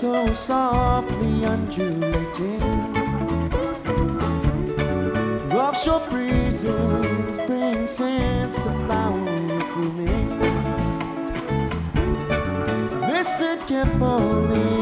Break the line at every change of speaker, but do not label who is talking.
so softly undulating. Offshore breezes bring scents of flowers blooming. Listen carefully